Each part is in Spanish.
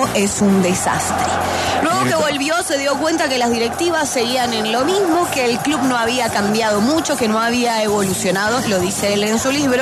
es un desastre. Luego que volvió se dio cuenta que las directivas seguían en lo mismo, que el club no había cambiado mucho, que no había evolucionado, lo dice él en su libro,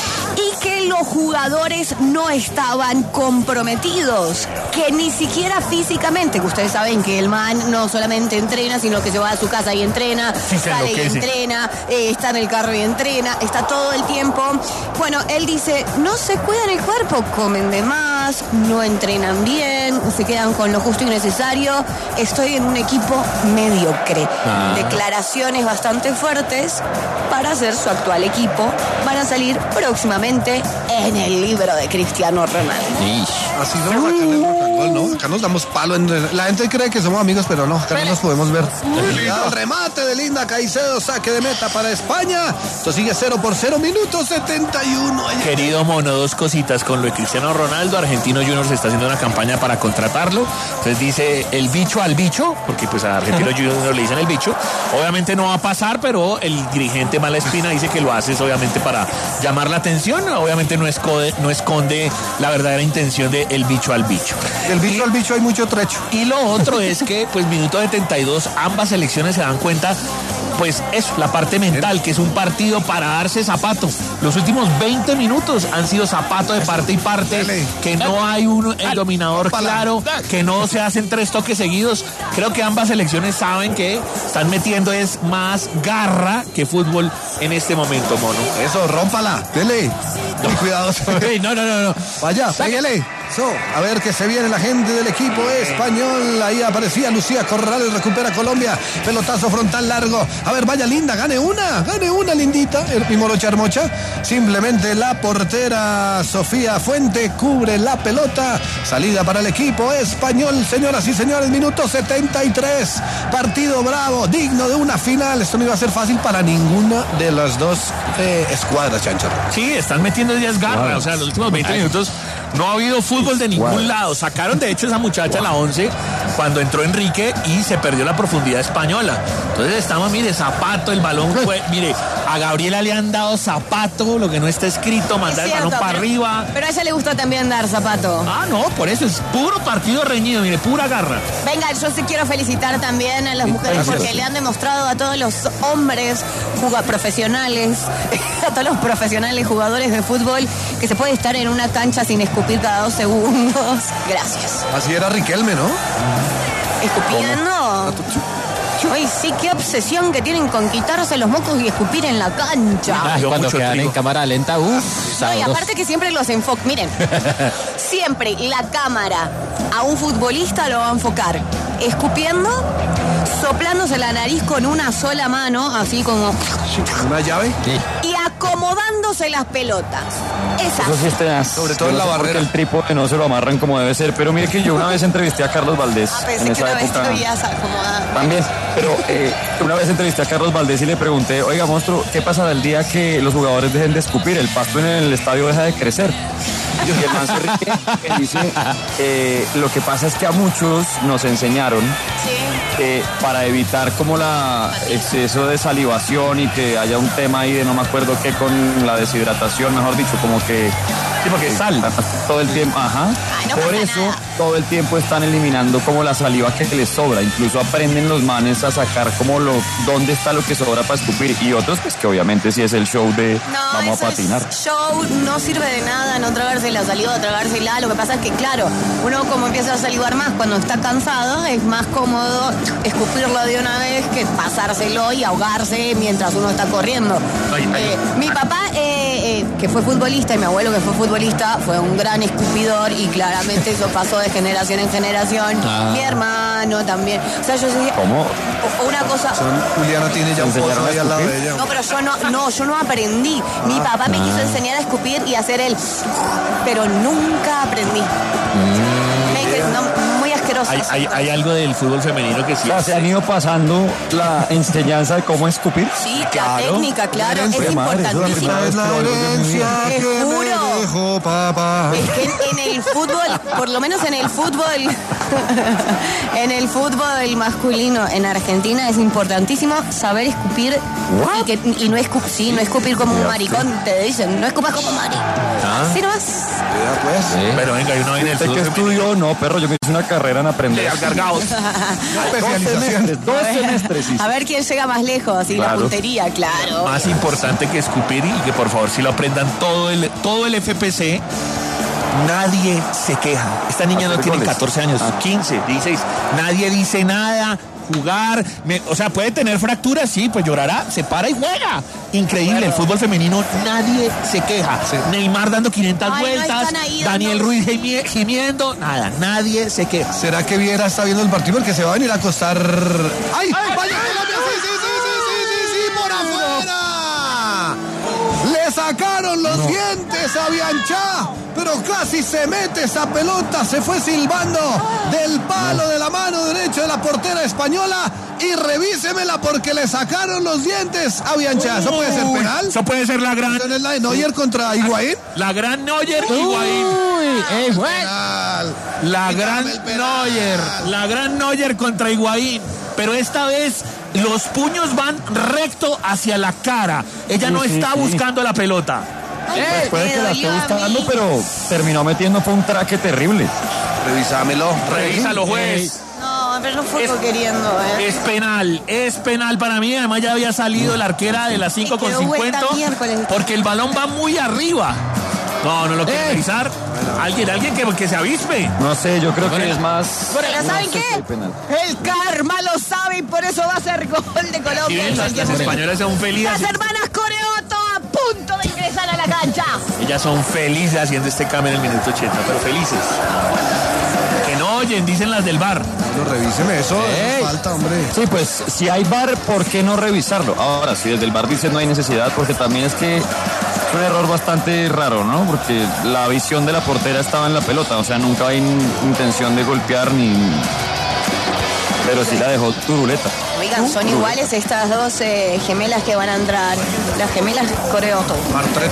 y que los jugadores no estaban comprometidos, que ni siquiera físicamente, que ustedes saben que el man no solamente entrena, sino que se va a su casa y entrena, sale y entrena, está en el carro y entrena, está todo el tiempo. Bueno, él dice, no se cuidan el cuerpo, comen de más, no entrenan bien, se quedan con lo justo y necesario, estoy en un equipo mediocre. Declaraciones bastante fuertes para hacer su actual equipo, van a salir próximamente en el libro de Cristiano Ronaldo. Así somos acá en el Rock and Roll, ¿no? Acá nos damos palo. La gente cree que somos amigos, pero no, acá no nos podemos ver. El remate de Linda Caicedo, saque de meta para España. Esto sigue 0-0, minuto 71. Querido mono, dos cositas con lo de Cristiano Ronaldo. Argentino Juniors está haciendo una campaña para contratarlo. Entonces dice el bicho al bicho, porque pues a Argentino Juniors le dicen el bicho. Obviamente no va a pasar, pero el dirigente Malaspina dice que lo hace obviamente para llamar la atención. Obviamente no esconde la verdadera intención de el bicho al bicho. Del bicho al bicho hay mucho trecho. Y lo otro es que, pues, minuto 72, ambas selecciones se dan cuenta, pues, eso, la parte mental, que es un partido para darse zapato. Los últimos 20 minutos han sido zapato de parte y parte, que no hay el dominador claro, que no se hacen 3 toques seguidos. Creo que ambas selecciones saben que están metiendo es más garra que fútbol en este momento, mono. Eso, rómpala, dele. Muy cuidadoso. No. Vaya, pégale. A ver qué se viene la gente del equipo español. Ahí aparecía Lucía Corrales, recupera Colombia. Pelotazo frontal largo. A ver, vaya Linda, gane una, Lindita. El Morocha Hermocha. Simplemente la portera Sofía Fuente cubre la pelota. Salida para el equipo español, señoras y señores. Minuto 73. Partido bravo, digno de una final. Esto no iba a ser fácil para ninguna de las dos escuadras, Chancho. Sí, están metiendo 10 garras. O sea, los últimos 20 minutos no ha habido fútbol de ningún lado. Sacaron de hecho esa muchacha la 11 cuando entró Enrique y se perdió la profundidad española. Entonces estamos, mire, zapato, el balón fue, mire, a Gabriela le han dado zapato, lo que no está escrito, mandar el balón para arriba. Pero a ella le gusta también dar zapato. No, por eso es puro partido reñido, mire, pura garra. Venga, yo sí quiero felicitar también a las mujeres porque le han demostrado a todos los hombres profesionales, a todos los profesionales jugadores de fútbol, que se puede estar en una cancha sin escupir cada 2 segundos. Gracias. Así era Riquelme, ¿no? ¿Escupiendo? Ay, sí, qué obsesión que tienen con quitarse los mocos y escupir en la cancha. Cuando quedan en cámara lenta, y aparte que siempre los enfocan. Miren, siempre la cámara a un futbolista lo va a enfocar escupiendo, soplándose la nariz con una sola mano, así como... ¿Una llave? Sí. Y acomodándose las pelotas. Esas. Eso sí está, sobre todo en la barrera. El trípode no se lo amarran como debe ser. Pero mire que yo una vez entrevisté a Carlos Valdés. Pensé que una vez te habías acomodado. También, pero una vez entrevisté a Carlos Valdés y le pregunté, oiga, monstruo, ¿qué pasa del día que los jugadores dejen de escupir? El pasto en el estadio deja de crecer. Y el man se ríe y dice, lo que pasa es que a muchos nos enseñaron para evitar como la exceso de salivación y que haya un tema ahí de no me acuerdo qué con la deshidratación, mejor dicho, como que... Sí, porque es sal. Todo el tiempo, ajá. Ay, no por pasa eso, nada. todo el tiempo están eliminando como la saliva que les sobra. Incluso aprenden los manes a sacar como dónde está lo que sobra para escupir. Y otros, pues que obviamente sí es el show de vamos a patinar. Show no sirve de nada, no tragarse la saliva, tragársela. Lo que pasa es que, claro, uno como empieza a salivar más cuando está cansado, es más cómodo escupirlo de una vez que pasárselo y ahogarse mientras uno está corriendo. Mi papá, que fue futbolista, y mi abuelo, que fue futbolista, fue un gran escupidor y claramente eso pasó de generación en generación. Mi hermano también. O sea, yo soy... ¿Cómo? Una cosa... Juliana tiene ya un pozo ahí al lado de ella. No, pero yo no aprendí. Mi papá me quiso enseñar a escupir y hacer el... Pero nunca aprendí. Muy asqueroso. hay algo del fútbol femenino que sí. O sea, se han ido pasando la enseñanza de cómo escupir. Sí, la técnica, claro, es importantísimo. Es la herencia Te que juro. me dejó papá. Es que en el fútbol, por lo menos en el fútbol, en el fútbol masculino en Argentina es importantísimo saber escupir y no escupir como un maricón, te dicen, no escupas como un maricón. Así nomás. Ya, pues. Pero venga, hay uno en el ¿Usted fútbol qué femenino. estudió? No, perro, yo me hice una carrera en aprender. Cargados. Especialización. 2 semestres. A ver quién llega más lejos, y la Claro. puntería, claro. Más importante que escupir y que por favor si lo aprendan todo el FPC. Nadie se queja. Esta niña no Hacer tiene goles. 14 años, 15, 16. Nadie dice nada, jugar. O sea, puede tener fracturas, sí, pues llorará, se para y juega. Increíble, el fútbol femenino, nadie se queja. Neymar dando 500 Ay, no vueltas, están ahí Daniel dando- Ruiz gimiendo, nada, nadie se queja. ¿Será que Viera está viendo el partido porque se va a venir a acostar? ¡Ay! ¡Vaya Colombia! ¡Sí, por afuera! Le sacaron los dientes a Bianchá, pero casi se mete esa pelota, se fue silbando del palo de la mano derecha de la portera española y revísemela porque le sacaron los dientes a Bianchá. ¿Eso puede ser penal? Eso puede ser la gran ¿Es la de Neuer contra Higuaín? Neuer Higuaín. Penal. La Quítame gran el penal. la gran Neuer contra Higuaín, pero esta vez los puños van recto hacia la cara. Ella no está buscando la pelota. Puede Me que la esté dolió a buscando, mí. pero terminó metiendo fue un traque terrible. Revísamelo. Revísalo, juez. No, pero no fue queriendo, Es penal para mí. Además ya había salido la arquera de las 5 con quedó vuelta 50 miércoles. porque el balón va muy arriba. No lo quiere revisar. Alguien que se avispe. No sé, yo creo que es más. Pero no ¿saben sé qué? si hay penal. El karma lo sabe y por eso va a ser gol de Si Colombia. ven, en las cualquier momento. españolas son felices. Las hermanas Coreoto a punto de ingresar a la cancha. Ellas son felices haciendo este cambio en el minuto 80, pero felices. Que no oyen, dicen las del bar. No, revíseme eso. Falta, hombre. Sí, pues si hay VAR, ¿por qué no revisarlo? Ahora, si desde el VAR dicen no hay necesidad, porque también es que es un error bastante raro, ¿no? Porque la visión de la portera estaba en la pelota, o sea, nunca hay intención de golpear ni. Pero sí la dejó turuleta. Oigan, son iguales estas dos gemelas que van a entrar. Las gemelas Coreoto. Martret.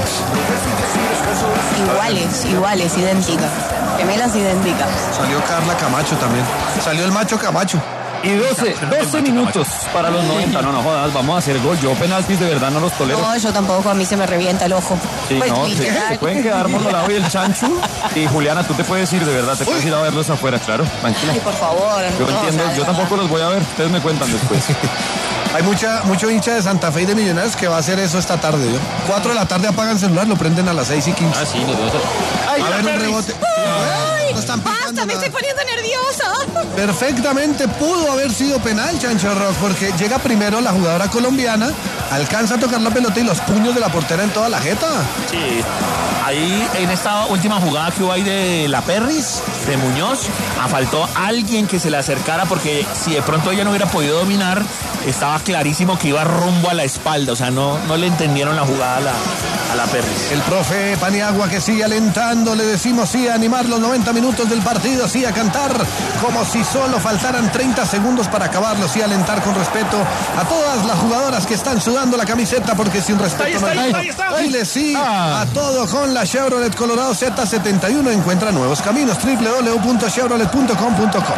Iguales, idénticas. Gemelas idénticas. Salió Carla Camacho también. Salió el macho Camacho. Y 12 minutos para los 90. No jodas, vamos a hacer gol. Yo penaltis de verdad no los tolero. No, yo tampoco, a mí se me revienta el ojo. Sí, Pues, no, literal. se pueden quedar Monolao y el Chanchu. Y Juliana, tú te puedes ir, de verdad, te puedes ir a verlos afuera, claro, tranquila. Ay, por favor. Yo no, entiendo, o sea, yo tampoco los voy a ver, ustedes me cuentan después. Hay mucho hincha de Santa Fe y de Millonarios que va a hacer eso esta tarde. 4 de la tarde apagan celular, lo prenden a las 6:15. Sí, nos vamos A ver un rebote. No están Basta, picando me nada. estoy poniendo nerviosa. Perfectamente pudo haber sido penal, Chancho Rock, porque llega primero la jugadora colombiana, alcanza a tocar la pelota y los puños de la portera en toda la jeta. Sí, ahí en esta última jugada que hubo ahí de la Perris, de Muñoz, faltó alguien que se le acercara porque si de pronto ella no hubiera podido dominar, estaba clarísimo que iba rumbo a la espalda, o sea, no le entendieron la jugada a la Perris. El profe Paniagua que sigue alentando, le decimos sí a animar los 90 minutos del partido, sí a cantar como si solo faltaran 30 segundos para acabarlo, sí a alentar con respeto a todas las jugadoras que están sudando la camiseta porque sin respeto no hay. Dile sí a todo con la Chevrolet Colorado Z71, encuentra nuevos caminos, www.chevrolet.com.co.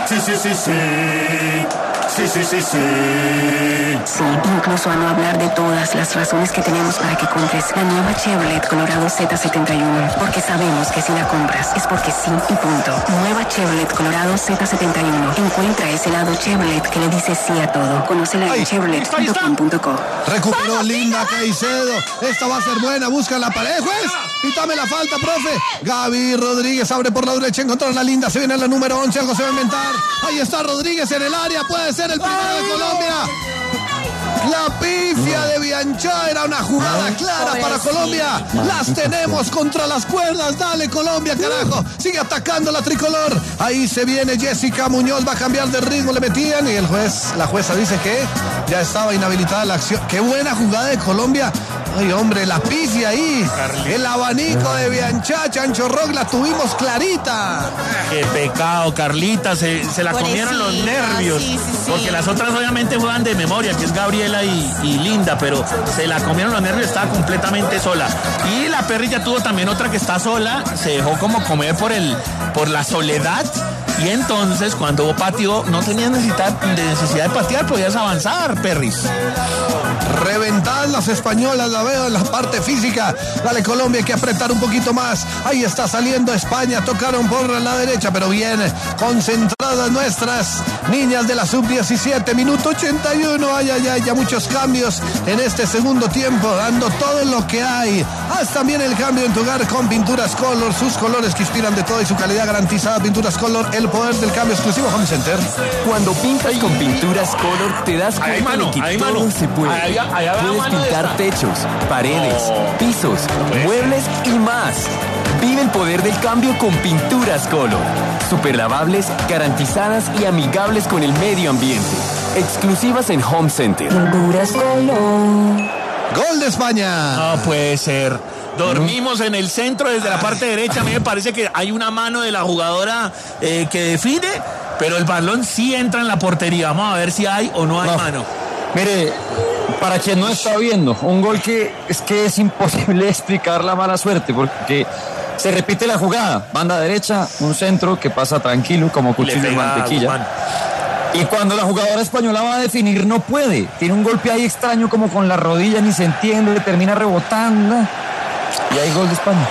Sí, incluso a no hablar de todas las razones que tenemos para que compres la nueva Chevrolet Colorado Z71. Porque sabemos que si la compras es porque sí y punto. Nueva Chevrolet Colorado Z71. Encuentra ese lado Chevrolet que le dice sí a todo. Conócela en chevrolet.com.co. Recuperó Linda Caicedo. Esta va a ser buena. Busca la pared, juez. Pítame la falta, profe. Gaby Rodríguez abre por la derecha. Encontró a la Linda. Se viene la número 11. Algo se va a inventar. Ahí está Rodríguez en el área. Puede ser el primero de Colombia. La pifia de Bianchá era una jugada clara para Colombia. Las tenemos contra las cuerdas. Dale, Colombia, carajo. Sigue atacando la tricolor. Ahí se viene Jessica Muñoz. Va a cambiar de ritmo. Le metían y la jueza dice que ya estaba inhabilitada la acción. Qué buena jugada de Colombia. Ay, hombre, la pifia ahí. El abanico de Bianchá, Chancho Rock, la tuvimos clarita. Qué pecado, Carlita, se la comieron los nervios. Sí. Porque las otras obviamente juegan de memoria, que es Gabriela y Linda, pero se la comieron los nervios, estaba completamente sola. Y la perrilla tuvo también otra que está sola, se dejó como comer por la soledad. Y entonces cuando pateó, no tenía necesidad de patear, podías avanzar, perris. Reventadas las españolas, la veo en la parte física. Dale, Colombia, hay que apretar un poquito más. Ahí está saliendo España, tocaron por la derecha, pero bien concentradas nuestras niñas de la sub-17, minuto 81. Ay, ya muchos cambios en este segundo tiempo, dando todo lo que hay. Haz también el cambio en tu hogar con Pinturas Color, sus colores que inspiran de todo y su calidad garantizada. Pinturas Color, el poder del cambio exclusivo Home Center. Cuando pintas con Pinturas Color, te das cuenta de que todo se puede. Puedes pintar techos, paredes, pisos, muebles y más. Vive el poder del cambio con Pinturas Color. Super lavables, garantizadas y amigables con el medio ambiente. Exclusivas en Home Center. Pinturas Color. Gol de España. No puede ser. Dormimos en el centro desde la parte derecha. A mí me parece que hay una mano de la jugadora que define, pero el balón sí entra en la portería. Vamos a ver si hay o no hay mano. Mire, para quien no está viendo, un gol que es imposible explicar la mala suerte, porque se repite la jugada, banda derecha, un centro que pasa tranquilo como cuchillo de mantequilla. Y cuando la jugadora española va a definir no puede, tiene un golpe ahí extraño como con la rodilla, ni se entiende, termina rebotando y hay gol de España.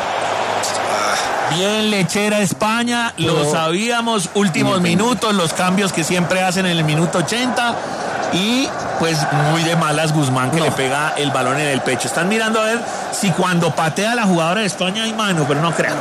Bien lechera España, lo sabíamos, últimos minutos, los cambios que siempre hacen en el minuto 80 y pues muy de malas Guzmán que le pega el balón en el pecho. Están mirando a ver si cuando patea la jugadora de España hay mano, pero no creo.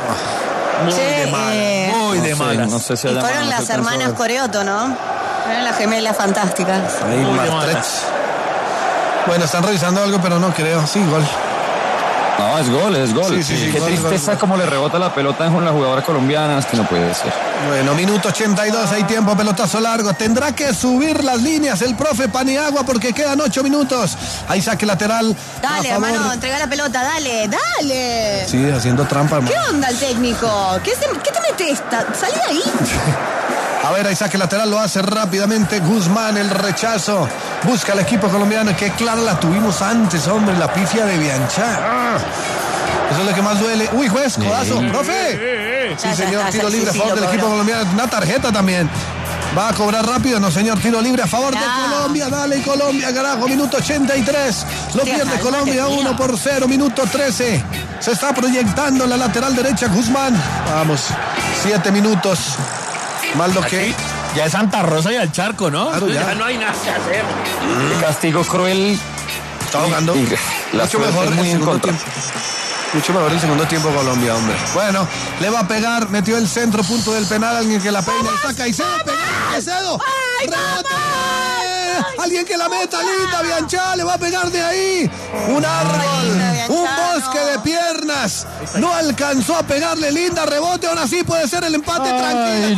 Muy de malas. No sé si y fueron las hermanas Coreoto, ¿no? Fueron las gemelas fantásticas. Ahí bueno, están revisando algo, pero no creo. Sí, gol. No, es gol. Sí, Qué gol, tristeza gol. como le rebota la pelota con la jugadora colombiana, es que no puede ser. Bueno, minuto 82, hay tiempo, pelotazo largo. Tendrá que subir las líneas el profe Paniagua porque quedan 8 minutos. Ahí saque lateral. Dale, hermano, entrega la pelota, dale. Sí, haciendo trampa, hermano. ¿Qué onda el técnico? ¿Qué te metes? ¿Salí ahí? A ver, ahí saque lateral, lo hace rápidamente Guzmán, el rechazo. Busca al equipo colombiano, que claro la tuvimos antes, hombre, la pifia de Bianchá. Eso es lo que más duele. Uy, juez, codazo, profe. Sí, señor, tiro libre a favor del equipo colombiano. Una tarjeta también. Va a cobrar rápido, no señor, tiro libre a favor de Colombia. Dale, Colombia, carajo, minuto 83. Lo pierde Colombia 1-0, minuto 13. Se está proyectando la lateral derecha Guzmán. Vamos, 7 minutos. Mal lo que... Ya es Santa Rosa y al charco, ¿no? Claro, ya no hay nada que hacer. Qué castigo cruel. Está ahogando. Mucho mejor muy en contra. Mucho mejor el segundo tiempo Colombia, hombre. Bueno, le va a pegar, metió el centro, punto del penal, alguien que la peina. Está Caicedo, Caicedo. ¡Rebote! Alguien que la meta, Linda Bianchá, le va a pegar de ahí. Un árbol, un bosque de piernas. No alcanzó a pegarle, Linda, rebote, aún así puede ser el empate. Tranquila, que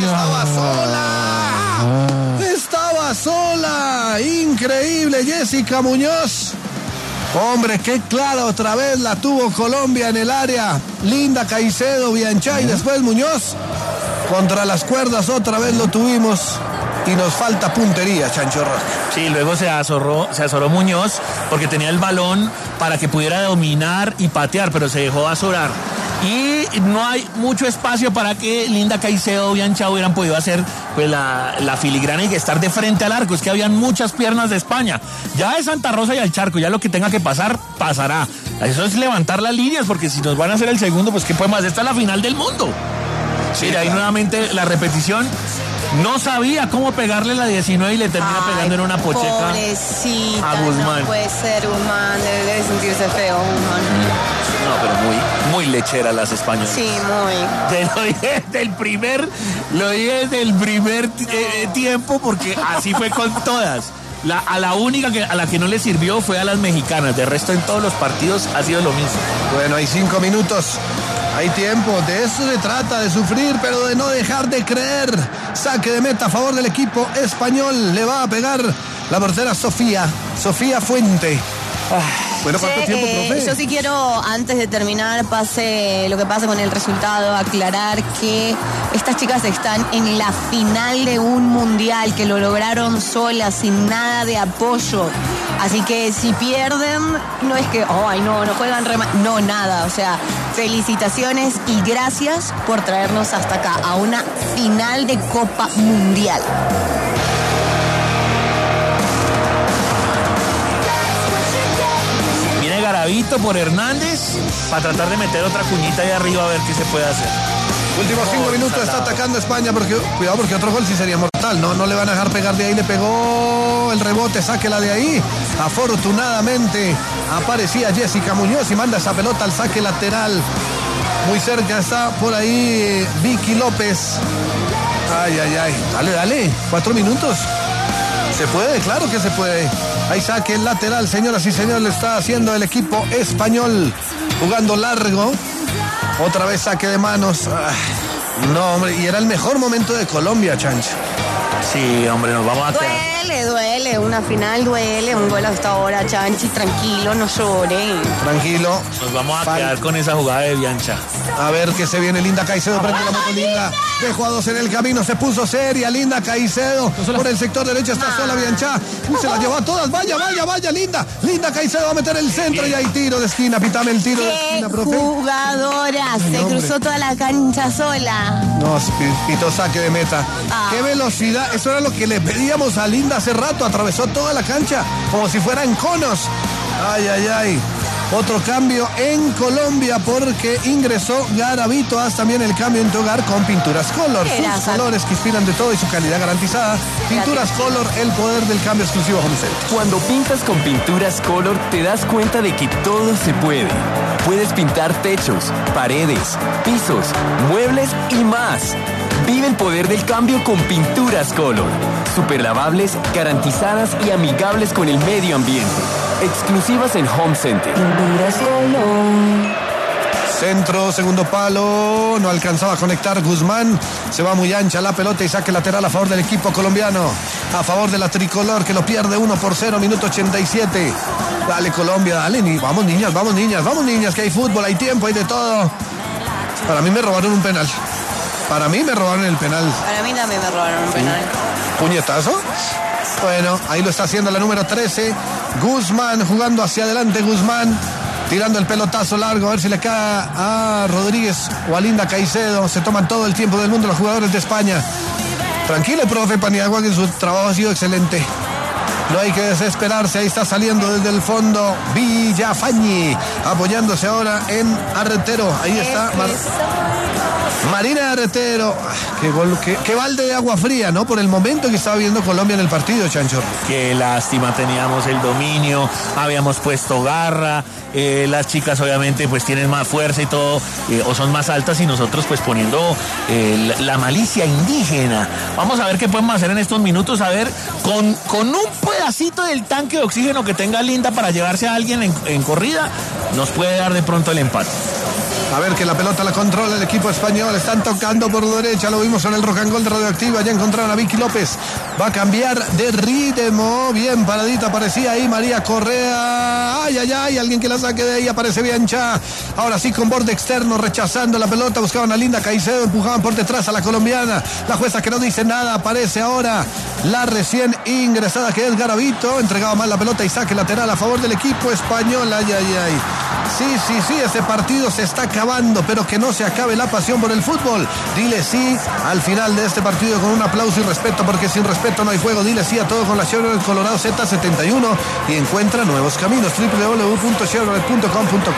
estaba sola. Increíble, Jessica Muñoz. Hombre, qué clara otra vez la tuvo Colombia en el área. Linda, Caicedo, Bianchá y después Muñoz. Contra las cuerdas otra vez lo tuvimos. Y nos falta puntería, Chancho Rock. Sí, luego se azorró Muñoz porque tenía el balón para que pudiera dominar y patear, pero se dejó azorar. Y no hay mucho espacio para que Linda, Caicedo, Bianchá hubieran podido hacer pues la filigrana y estar de frente al arco. Es que habían muchas piernas de España. Ya es Santa Rosa y al charco, ya lo que tenga que pasar, pasará. Eso es levantar las líneas, porque si nos van a hacer el segundo, pues ¿qué podemos hacer? Esta es la final del mundo. Sí, mira, ahí nuevamente la repetición. No sabía cómo pegarle la 19 y le termina pegando en una pocheca pobrecita, a Guzmán. No puede ser, Guzmán, debe sentirse feo, Guzmán. No, pero muy lechera las españolas. Sí, muy. Te lo dije desde el primer tiempo, porque así fue con todas. A la única a la que no le sirvió fue a las mexicanas. De resto, en todos los partidos ha sido lo mismo. Bueno, hay 5 minutos. Hay tiempo, de eso se trata, de sufrir, pero de no dejar de creer. Saque de meta a favor del equipo español. Le va a pegar la portera Sofía Fuente. Bueno, ¿cuánto tiempo, profe? Yo sí quiero, antes de terminar, pase lo que pasa con el resultado, aclarar que estas chicas están en la final de un mundial, que lo lograron solas, sin nada de apoyo. Así que si pierden, no es que, ay, no juegan no, nada. O sea, felicitaciones y gracias por traernos hasta acá, a una final de Copa Mundial. Viene Garavito por Hernández para tratar de meter otra cuñita ahí arriba a ver qué se puede hacer. Últimos 5 minutos está atacando España, cuidado porque otro gol sí sería mortal, no le van a dejar pegar de ahí, le pegó el rebote, sáquela de ahí. Afortunadamente aparecía Jessica Muñoz y manda esa pelota al saque lateral. Muy cerca está por ahí Vicky López. Ay. Dale, 4 minutos. Se puede, claro que se puede. Ahí saque el lateral, señoras y señores, le está haciendo el equipo español, jugando largo. Otra vez saque de manos. No, hombre, y era el mejor momento de Colombia, Chancho. Sí, hombre, nos vamos a quedar. Duele, una final duele, un gol hasta ahora, Chanchi, tranquilo, no llore. Tranquilo. Nos vamos a quedar con esa jugada de Biancha. A ver qué se viene, Linda Caicedo, prende la moto Linda, dejó a 2 en el camino, se puso seria, Linda Caicedo, por el sector derecho está sola Biancha, se la llevó a todas, vaya, Linda Caicedo va a meter el centro y hay tiro de esquina, pitame el tiro de esquina, profe. Jugadora, se cruzó toda la cancha sola. No, pitó saque de meta. Qué velocidad, eso era lo que le pedíamos a Linda hace rato, atravesó toda la cancha como si fueran conos. Ay. Otro cambio en Colombia porque ingresó Garavito. Haz también el cambio en tu hogar con Pinturas Color. Sus colores que inspiran de todo y su calidad garantizada. Pinturas Color, el poder del cambio exclusivo Home Center. Cuando pintas con Pinturas Color te das cuenta de que todo se puede. Puedes pintar techos, paredes, pisos, muebles y más. Vive el poder del cambio con Pinturas Color. Superlavables, garantizadas y amigables con el medio ambiente. Exclusivas en Home Center. Pinturas Color. Centro, segundo palo, no alcanzaba a conectar Guzmán, se va muy ancha la pelota y saque lateral a favor del equipo colombiano, a favor de la tricolor que lo pierde 1-0, minuto 87. Dale Colombia, dale, vamos niñas, que hay fútbol, hay tiempo, hay de todo. Para mí me robaron un penal. Para mí me robaron el penal. Para mí también me robaron un penal. ¿Puñetazo? Bueno, ahí lo está haciendo la número 13. Guzmán jugando hacia adelante, Guzmán tirando el pelotazo largo, a ver si le cae a Rodríguez o a Linda Caicedo. Se toman todo el tiempo del mundo los jugadores de España. Tranquilo, profe Paniagua, que su trabajo ha sido excelente. No hay que desesperarse, ahí está saliendo desde el fondo Villafañe, apoyándose ahora en Arretero. Ahí está Marina Arretero. Qué gol, qué balde de agua fría, ¿no? Por el momento que estaba viendo Colombia en el partido, Chancho. Qué lástima, teníamos el dominio, habíamos puesto garra, las chicas obviamente pues tienen más fuerza y todo, o son más altas, y nosotros pues poniendo la malicia indígena. Vamos a ver qué podemos hacer en estos minutos, a ver, con un pedacito del tanque de oxígeno que tenga Linda para llevarse a alguien en corrida, nos puede dar de pronto el empate. A ver que la pelota la controla el equipo español. Están tocando por derecha. Lo vimos en el Rock and Gold de Radioactiva. Ya encontraron a Vicky López. Va a cambiar de ritmo. Bien paradita aparecía ahí María Correa. Ay. Alguien que la saque de ahí. Aparece Biancha. Ahora sí con borde externo. Rechazando la pelota. Buscaban a Linda Caicedo. Empujaban por detrás a la colombiana. La jueza que no dice nada. Aparece ahora la recién ingresada que es Garavito. Entregaba mal la pelota y saque lateral a favor del equipo español. Ay. Sí. Ese partido se está acabando, pero que no se acabe la pasión por el fútbol. Dile sí al final de este partido con un aplauso y respeto, porque sin respeto no hay juego. Dile sí a todo con la Chevrolet Colorado Z71 y encuentra nuevos caminos. www.chevrolet.com.co.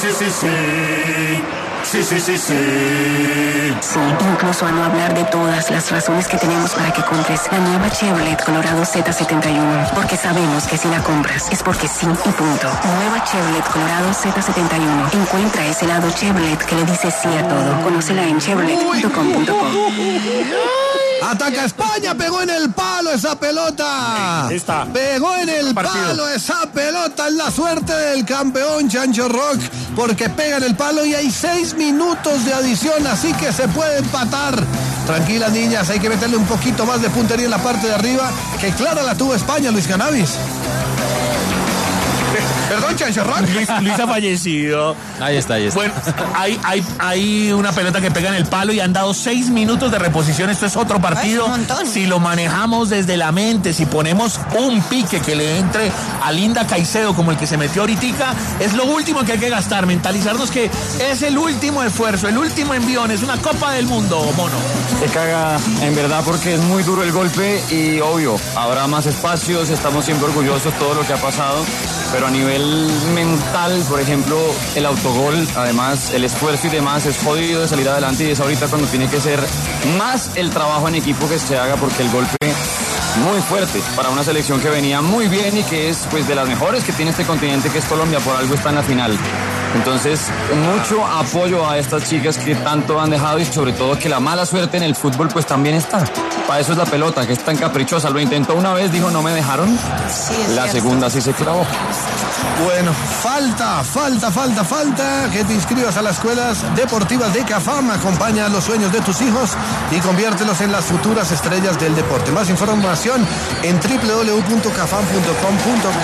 Sí, incluso a no hablar de todas las razones que tenemos para que compres la nueva Chevrolet Colorado Z71. Porque sabemos que si la compras es porque sí y punto. Nueva Chevrolet Colorado Z71. Encuentra ese lado Chevrolet que le dice sí a todo. Conócela en chevrolet.com.co. Ataca España, pegó en el palo esa pelota. Pegó en el palo esa pelota. Es la suerte del campeón Chancho Rock, porque pega en el palo y hay 6 minutos de adición, así que se puede empatar. Tranquilas niñas, hay que meterle un poquito más de puntería en la parte de arriba, que clara la tuvo España, Luis Cannabis. Perdón, Chancho Rock. Luis ha fallecido. Ahí está. Bueno, hay una pelota que pega en el palo y han dado 6 minutos de reposición. Esto es otro partido. Si lo manejamos desde la mente, si ponemos un pique que le entre a Linda Caicedo como el que se metió ahorita, es lo último que hay que gastar. Mentalizarnos que es el último esfuerzo, el último envión. Es una Copa del Mundo, mono. Se caga en verdad porque es muy duro el golpe y obvio, habrá más espacios, estamos siempre orgullosos de todo lo que ha pasado, pero a nivel mental, por ejemplo, el autogol, además el esfuerzo y demás es jodido de salir adelante y es ahorita cuando tiene que ser más el trabajo en equipo que se haga porque el golpe muy fuerte para una selección que venía muy bien y que es pues de las mejores que tiene este continente, que es Colombia, por algo está en la final. Entonces, mucho apoyo a estas chicas que tanto han dejado y sobre todo que la mala suerte en el fútbol pues también está. Para eso es la pelota, que es tan caprichosa. Lo intentó una vez, dijo no me dejaron. Sí, la segunda sí se clavó. Bueno, falta que te inscribas a las escuelas deportivas de CAFAM. Acompaña los sueños de tus hijos y conviértelos en las futuras estrellas del deporte. Más información en www.cafam.com.co.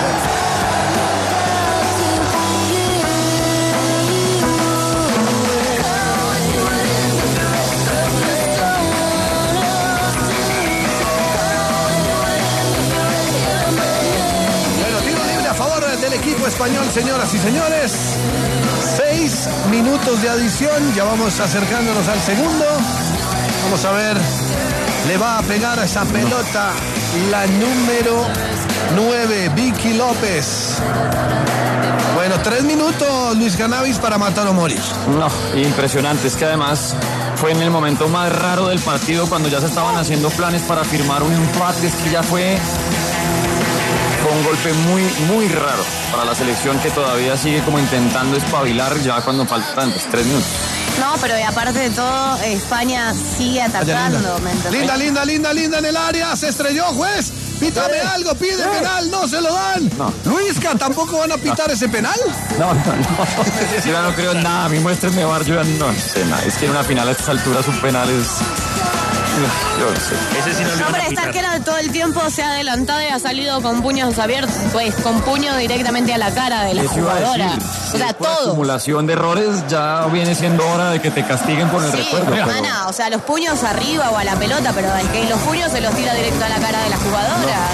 Equipo español, señoras y señores. 6 minutos de adición. Ya vamos acercándonos al segundo. Vamos a ver. Le va a pegar a esa pelota la número 9, Vicky López. Bueno, 3 minutos, Luis Cannabis, para matar o morir. No, impresionante. Es que además fue en el momento más raro del partido, cuando ya se estaban haciendo planes para firmar un empate. Es que ya fue un golpe muy raro para la selección, que todavía sigue como intentando espabilar ya cuando faltan 3 minutos. No, pero y aparte de todo, España sigue atacando. Linda en el área, se estrelló, juez. Pítame algo, pide penal, no se lo dan. No. Luisca, ¿tampoco van a pitar ese penal? No. Yo ya no creo en nada. A mí muéstrenme VAR, yo ya no sé nada. Es que en una final a estas alturas un penal es... Yo no sé. Ese sí no No, pero Starquera todo el tiempo se ha adelantado y ha salido con puños abiertos, pues con puños directamente a la cara de la jugadora. O sea, todo. Acumulación de errores, ya viene siendo hora de que te castiguen por el recuerdo. Hermana, o sea, los puños arriba o a la pelota, pero es que los puños se los tira directo a la cara de las jugadoras.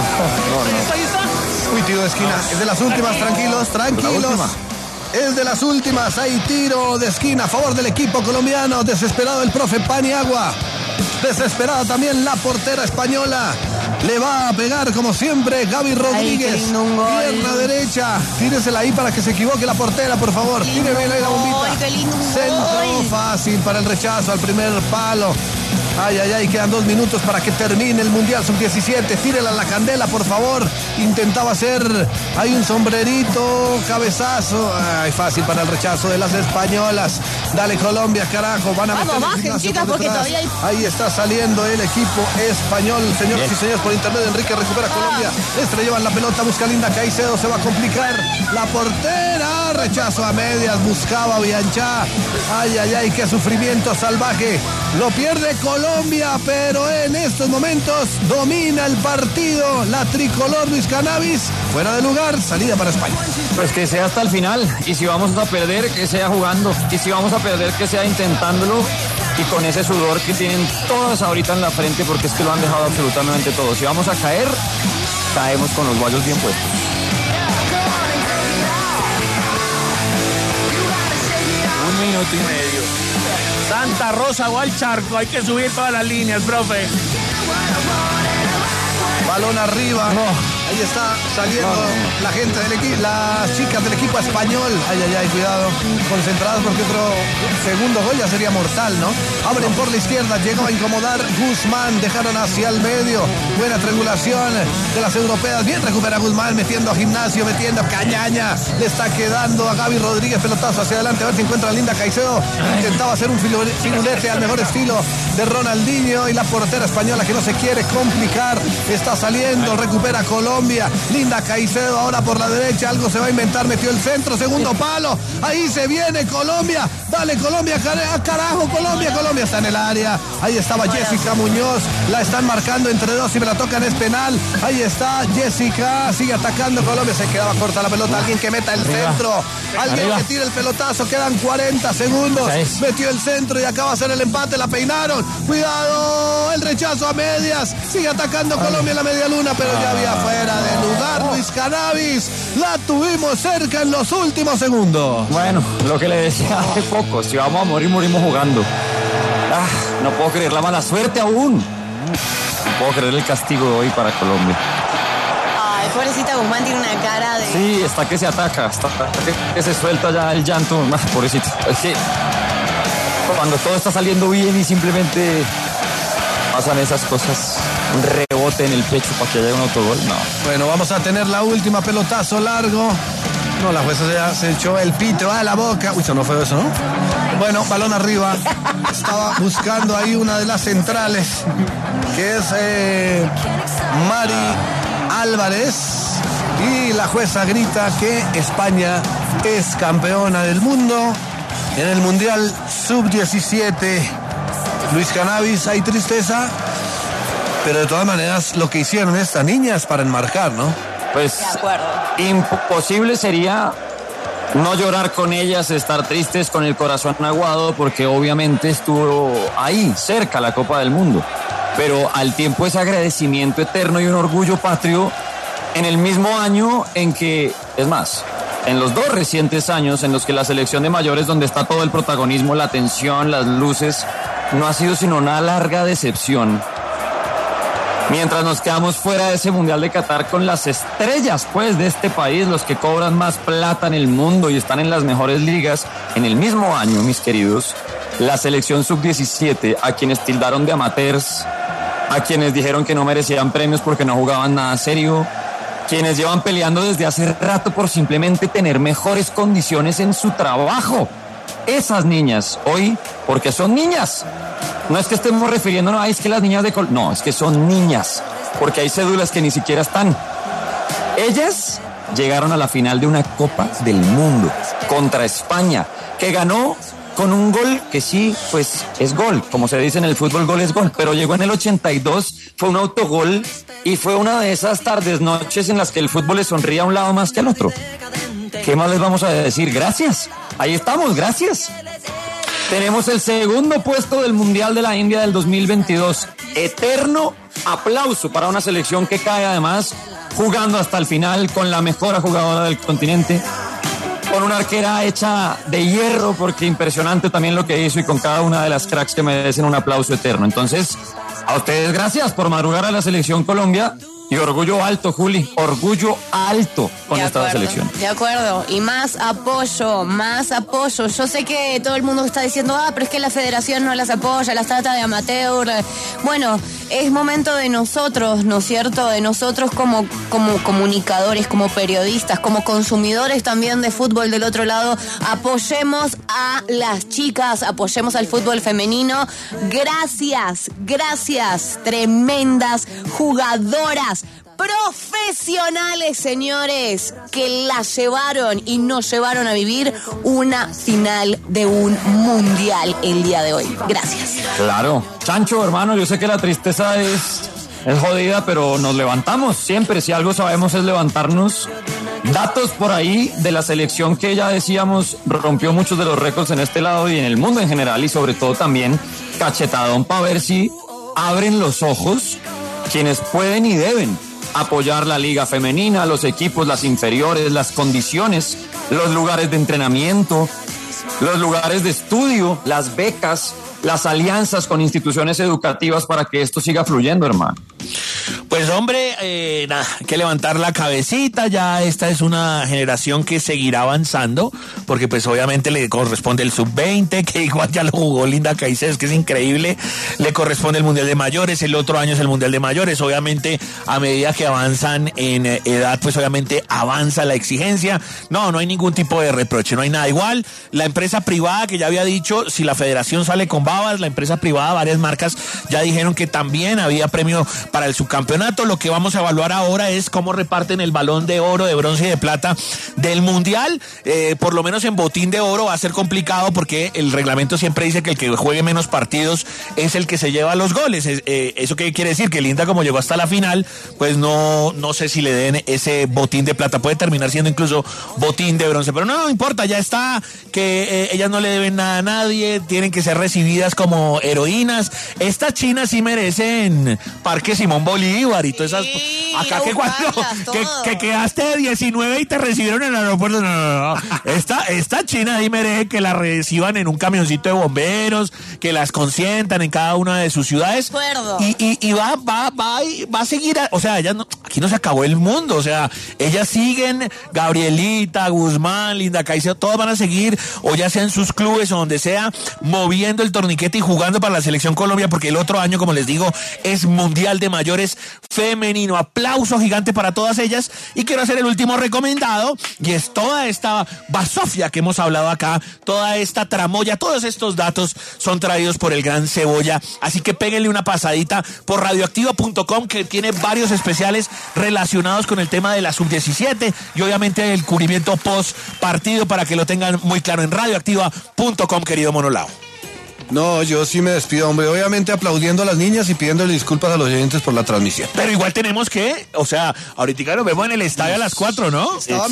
Uy, tiro de esquina. Es de las últimas, tranquilos. Es de las últimas, hay tiro de esquina a favor del equipo colombiano. Desesperado el profe Paniagua. Desesperada también la portera española. Le va a pegar como siempre Gaby Rodríguez. Pierna derecha. Tíresela ahí para que se equivoque la portera, por favor. Tíreme ahí la bombita. Centro fácil para el rechazo al primer palo. Ay, quedan 2 minutos para que termine el Mundial Sub-17. Tírela a la candela, por favor. Intentaba hacer ahí un sombrerito, cabezazo. Ay, fácil para el rechazo de las españolas. Dale, Colombia, carajo. Van a meter bajen, chicas, porque todavía hay... Ahí está saliendo el equipo español. Señoras y señores, por internet, Enrique recupera Colombia. Llevan la pelota, busca Linda Caicedo. Se va a complicar la portera. Rechazo a medias, buscaba Bianchá. Ay, qué sufrimiento salvaje. Lo pierde Colombia, pero en estos momentos domina el partido la tricolor. Luis Cannabis, fuera de lugar, salida para España. Pues que sea hasta el final, y si vamos a perder, que sea jugando, y si vamos a perder, que sea intentándolo, y con ese sudor que tienen todas ahorita en la frente, porque es que lo han dejado absolutamente todo. Si vamos a caer, caemos con los guayos bien puestos. 1 minuto y medio. Santa Rosa o al charco, hay que subir todas las líneas, profe. Balón arriba. Ahí está saliendo la gente del equipo, las chicas del equipo español. Ay, cuidado. Concentradas porque otro segundo gol ya sería mortal, ¿no? Abren por la izquierda, llegó a incomodar Guzmán, dejaron hacia el medio. Buena triangulación de las europeas. Bien recupera Guzmán, metiendo a Gimnasio, metiendo a Cañaña. Le está quedando a Gaby Rodríguez, pelotazo hacia adelante, a ver si encuentra a Linda Caicedo. Intentaba hacer un filulete al mejor estilo de Ronaldinho, y la portera española, que no se quiere complicar, está saliendo, recupera Colombia. Colombia. Linda Caicedo ahora por la derecha, algo se va a inventar, metió el centro, segundo palo, ahí se viene Colombia, dale Colombia, carajo, Colombia está en el área, ahí estaba Jessica Muñoz, la están marcando entre dos y me la tocan, es penal, ahí está Jessica, sigue atacando Colombia, se quedaba corta la pelota, alguien que meta el centro, alguien que tire el pelotazo, quedan 40 segundos, metió el centro y acaba de hacer el empate, la peinaron, cuidado, el rechazo a medias, sigue atacando Colombia en la media luna, pero ya había fuera de lugar Luis Cannabis, la tuvimos cerca en los últimos segundos. Bueno, lo que le decía hace poco, si vamos a morir, morimos jugando. No puedo creer la mala suerte aún. No puedo creer el castigo de hoy para Colombia. Ay, pobrecita Guzmán tiene una cara de... Sí, está que se ataca, está que se suelta ya el llanto. Pobrecito. Es que cuando todo está saliendo bien y simplemente pasan esas cosas, un rebote en el pecho para que haya un autogol, no. Bueno, vamos a tener la última, pelotazo largo. No, la jueza ya se echó el pito a la boca. Uy, eso no fue eso, ¿no? Bueno, balón arriba. Estaba buscando ahí una de las centrales, que es Mari Álvarez. Y la jueza grita que España es campeona del mundo en el Mundial Sub-17. Luis Cannabis, hay tristeza, pero de todas maneras lo que hicieron estas niñas para enmarcar, ¿no? Pues imposible sería no llorar con ellas, estar tristes con el corazón aguado, porque obviamente estuvo ahí, cerca la Copa del Mundo. Pero al tiempo ese agradecimiento eterno y un orgullo patrio en el mismo año en que, es más, en los dos recientes años en los que la selección de mayores, donde está todo el protagonismo, la atención, las luces, no ha sido sino una larga decepción. Mientras nos quedamos fuera de ese Mundial de Qatar con las estrellas, pues, de este país, los que cobran más plata en el mundo y están en las mejores ligas, en el mismo año, mis queridos, la selección sub-17, a quienes tildaron de amateurs, a quienes dijeron que no merecían premios porque no jugaban nada serio, quienes llevan peleando desde hace rato por simplemente tener mejores condiciones en su trabajo. Esas niñas, hoy, porque son niñas, no es que estemos refiriéndonos a es que las niñas de no, es que son niñas, porque hay cédulas que ni siquiera están. Ellas llegaron a la final de una Copa del Mundo contra España, que ganó con un gol que sí, pues es gol, como se dice en el fútbol, gol es gol, pero llegó en el 82, fue un autogol y fue una de esas tardes, noches en las que el fútbol le sonríe a un lado más que al otro. ¿Qué más les vamos a decir? Gracias, ahí estamos, gracias. Tenemos el segundo puesto del Mundial de la India del 2022. Eterno aplauso para una selección que cae además jugando hasta el final con la mejor jugadora del continente, con una arquera hecha de hierro, porque impresionante también lo que hizo, y con cada una de las cracks que merecen un aplauso eterno. Entonces, a ustedes gracias por madrugar a la selección Colombia. Y orgullo alto, Juli, orgullo alto con esta selección. De acuerdo, y más apoyo, más apoyo. Yo sé que todo el mundo está diciendo, pero es que la federación no las apoya, las trata de amateur. Bueno, es momento de nosotros, ¿no es cierto? De nosotros como comunicadores, como periodistas, como consumidores también de fútbol del otro lado, apoyemos a las chicas, apoyemos al fútbol femenino. Gracias, tremendas jugadoras, profesionales, señores, que la llevaron y nos llevaron a vivir una final de un mundial el día de hoy. Gracias. Claro. Chancho, hermano, yo sé que la tristeza es jodida, pero nos levantamos siempre. Si algo sabemos es levantarnos. Datos por ahí de la selección que ya decíamos rompió muchos de los récords en este lado y en el mundo en general, y sobre todo también cachetadón para ver si abren los ojos quienes pueden y deben apoyar la liga femenina, los equipos, las inferiores, las condiciones, los lugares de entrenamiento, los lugares de estudio, las becas, las alianzas con instituciones educativas para que esto siga fluyendo, hermano. Pues hombre, nada, hay que levantar la cabecita, ya esta es una generación que seguirá avanzando, porque pues obviamente le corresponde el sub-20, que igual ya lo jugó Linda Caicedo, que es increíble, le corresponde el Mundial de Mayores, el otro año es el Mundial de Mayores, obviamente a medida que avanzan en edad, pues obviamente avanza la exigencia, no hay ningún tipo de reproche, no hay nada igual, la empresa privada que ya había dicho, si la federación sale con babas, la empresa privada, varias marcas ya dijeron que también había premio para el subcampeonato. momento lo que vamos a evaluar ahora es cómo reparten el Balón de Oro, de Bronce y de Plata del Mundial. Por lo menos en botín de oro va a ser complicado porque el reglamento siempre dice que el que juegue menos partidos es el que se lleva los goles. ¿Eso qué quiere decir? Que Linda, como llegó hasta la final, pues no sé si le den ese botín de plata. Puede terminar siendo incluso botín de bronce, pero no importa, ya está, que ellas no le deben nada a nadie, tienen que ser recibidas como heroínas. Estas chinas sí merecen Parque Simón Bolívar y todas esas. Acá que cuando que quedaste 19 y te recibieron en el aeropuerto, no. Esta china sí merece que la reciban en un camioncito de bomberos, que las consientan en cada una de sus ciudades. Y va a seguir, o sea, ellas no, aquí no se acabó el mundo, o sea, ellas siguen, Gabrielita, Guzmán, Linda Caicedo, todos van a seguir, o ya sea en sus clubes o donde sea, moviendo el torniquete y jugando para la Selección Colombia, porque el otro año, como les digo, es Mundial de Mayores femenino. Aplauso gigante para todas ellas. Y quiero hacer el último recomendado, y es toda esta basofia que hemos hablado acá, toda esta tramoya, todos estos datos son traídos por el gran Cebolla, así que péguenle una pasadita por radioactiva.com, que tiene varios especiales relacionados con el tema de la sub-17 y obviamente el cubrimiento post partido para que lo tengan muy claro en radioactiva.com, querido Monolao. No, yo sí me despido, hombre, obviamente aplaudiendo a las niñas y pidiéndole disculpas a los oyentes por la transmisión. Pero igual tenemos que, o sea, ahorita nos vemos en el estadio a las 4, ¿no? Estaba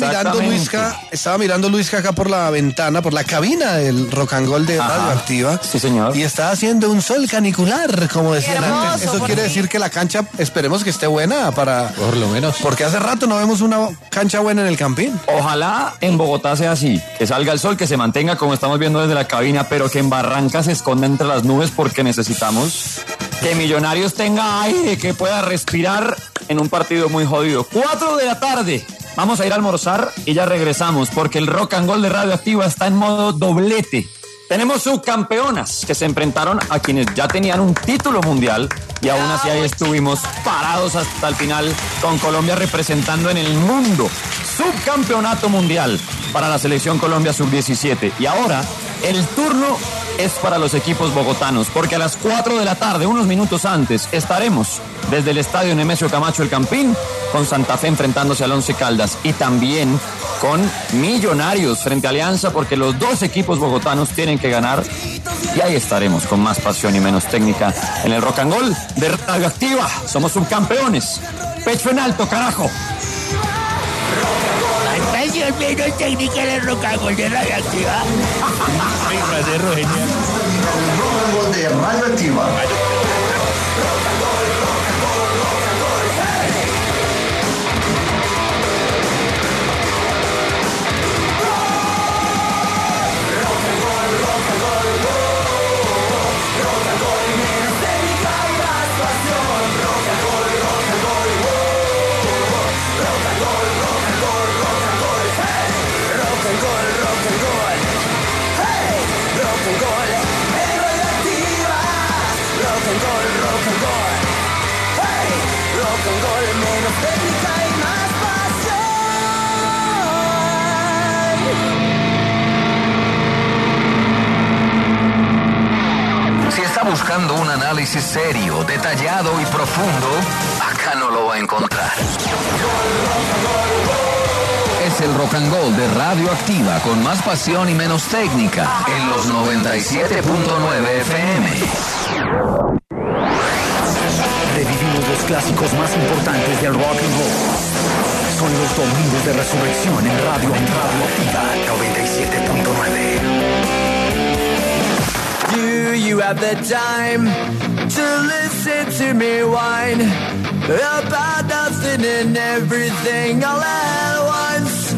mirando Luisca acá por la ventana, por la cabina del Rock and Roll de Radioactiva. Sí, señor. Y está haciendo un sol canicular, como decían antes. Eso quiere fin. decir que la cancha, esperemos que esté buena para... Por lo menos. Porque hace rato no vemos una cancha buena en el Campín. Ojalá en Bogotá sea así, que salga el sol, que se mantenga como estamos viendo desde la cabina, pero que en Barranca se esconda entre las nubes, porque necesitamos que Millonarios tenga aire, que pueda respirar en un partido muy jodido. 4 de la tarde, vamos a ir a almorzar y ya regresamos, porque el Rock and Roll de Radioactiva está en modo doblete. Tenemos subcampeonas que se enfrentaron a quienes ya tenían un título mundial y aún así ahí estuvimos parados hasta el final con Colombia representando en el mundo. Subcampeonato mundial para la Selección Colombia Sub-17. Y ahora el turno es para los equipos bogotanos, porque a las 4 de la tarde, unos minutos antes, estaremos desde el estadio Nemesio Camacho El Campín con Santa Fe enfrentándose al Once Caldas y también con Millonarios frente a Alianza, porque los dos equipos bogotanos tienen que ganar, y ahí estaremos con más pasión y menos técnica en el Rock and Roll de Radioactiva. Somos subcampeones. Pecho en alto, carajo. Pasión menos técnica en el Rock and Roll de Radioactiva. El Rock and Roll de Radioactiva. Si está buscando un análisis serio, detallado y profundo, acá no lo va a encontrar. Es el Rock and Roll de Radioactiva, con más pasión y menos técnica, en los 97.9 FM. Revivimos los clásicos más importantes del rock and roll. Son los domingos de resurrección en Radioactiva 97.9. Do you have the time to listen to me whine about nothing and everything all at once?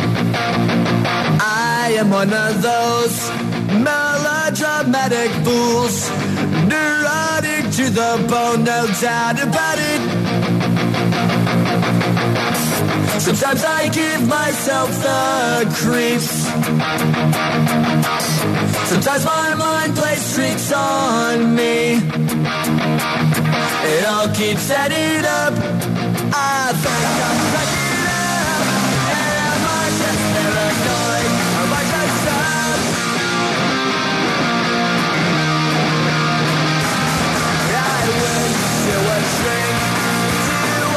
I am one of those melodramatic fools, neurotic to the bone, no doubt about it. Sometimes I give myself the creeps. Sometimes my mind plays tricks on me. It all keeps adding up. I think I'm cracking up. Am I just paranoid? Am I just up? I went to a drink to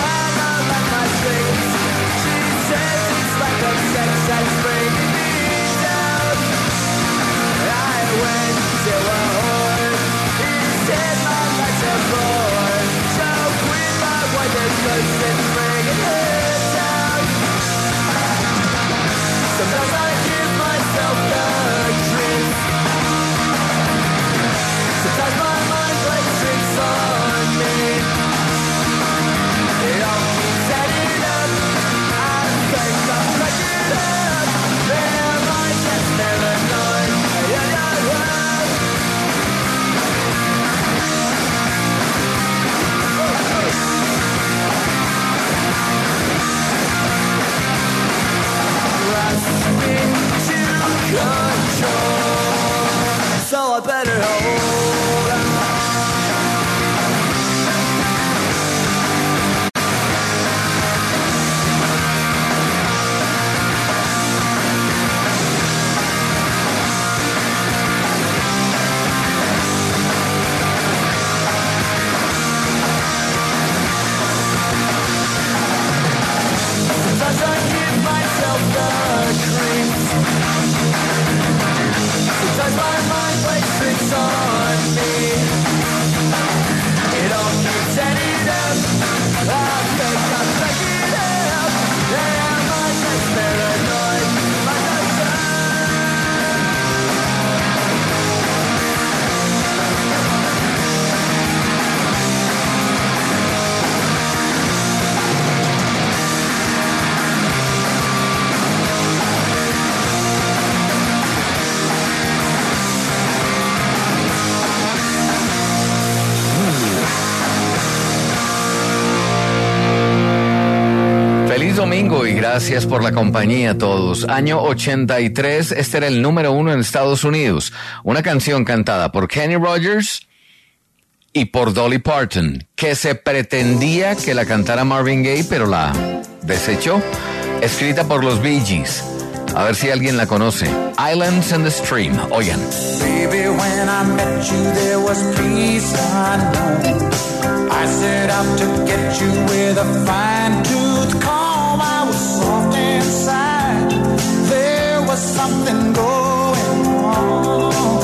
domingo y gracias por la compañía a todos. Año 83, este era el número 1 en Estados Unidos. Una canción cantada por Kenny Rogers y por Dolly Parton, que se pretendía que la cantara Marvin Gaye, pero la desechó. Escrita por los Bee Gees. A ver si alguien la conoce. Islands in the Stream. Oigan. Baby, when I met you, there was peace unknown. I set out to get you with a fine-tooth comb. I was soft inside. There was something going on.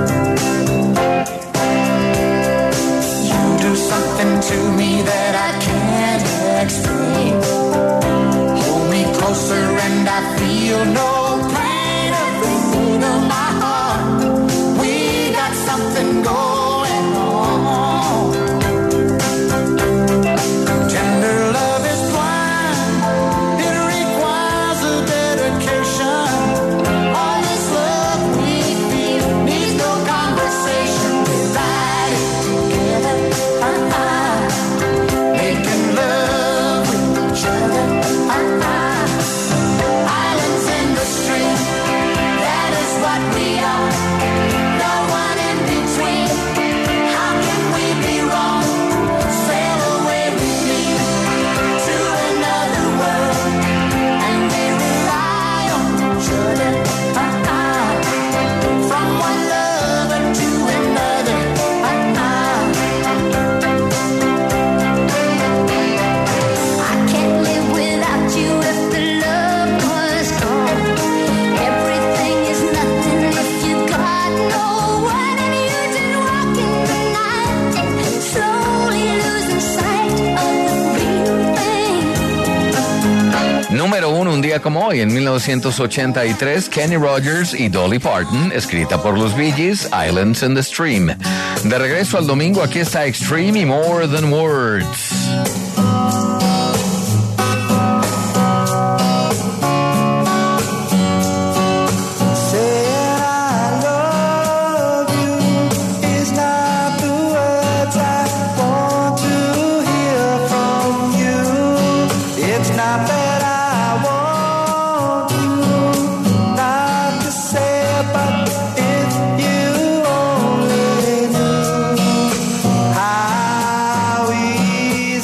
You do something to me that I can't explain. Hold me closer and I feel no pain. Every beat of my heart, we got something going on. Tender love is blind, it requires a dedication. All this love we feel needs no conversation. We ride it together, making love with each other. Islands in the stream, that is what we are. No one in between. How can we be wrong? Sail away with me to another world, and we rely on each other. From one lover to another. I can't live without you if the love was gone. Everything is nothing if you got no one, and you just walking the night and slowly losing sight of the real thing. Número 1 un día como hoy, en 1983, Kenny Rogers y Dolly Parton, escrita por los Bee Gees, Islands in the Stream. De regreso al domingo, aquí está Extreme y More Than Words. Saying I love you is not the words I want to hear from you. It's not that I want you not to say it, but if you only knew how easy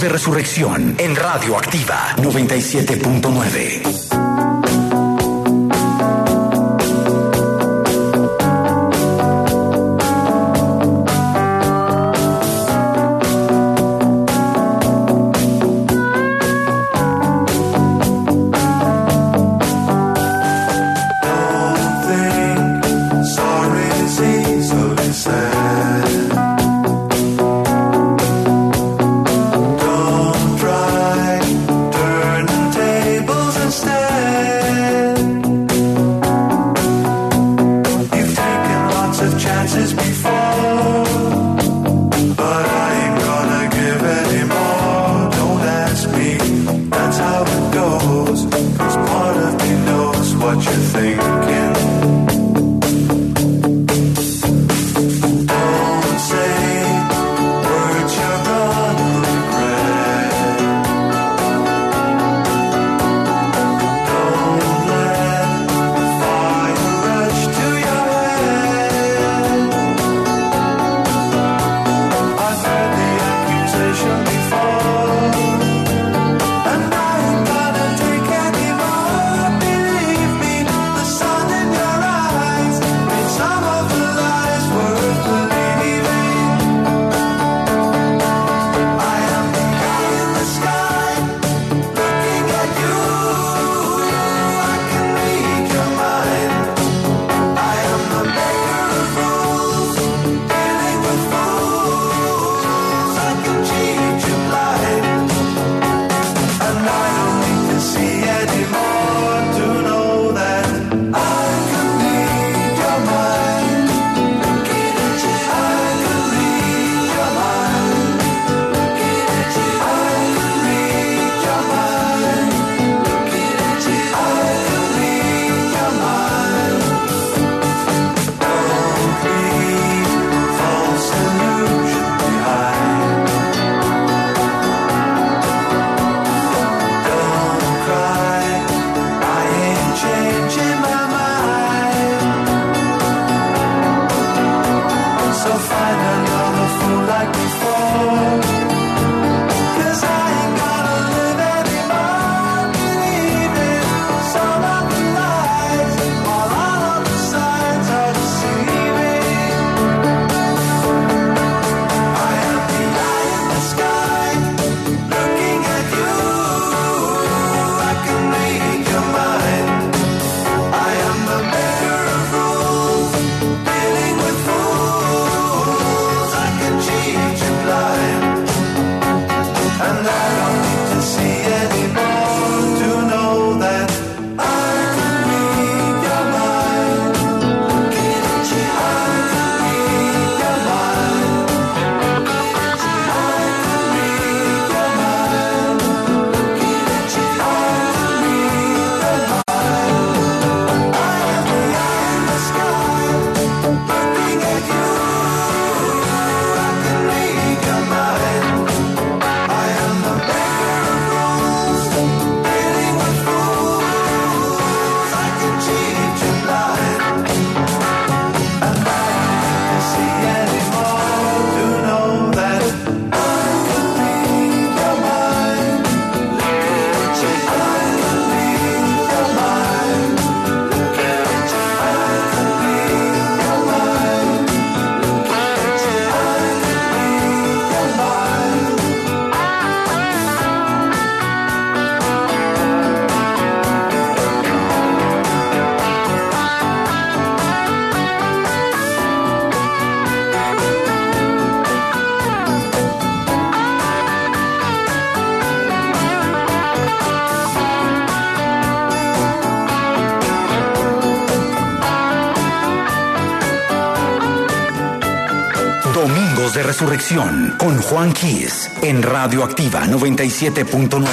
de Resurrección en Radio Activa 97.9. Domingos de Resurrección con Juan Quiz en Radio Activa 97.9.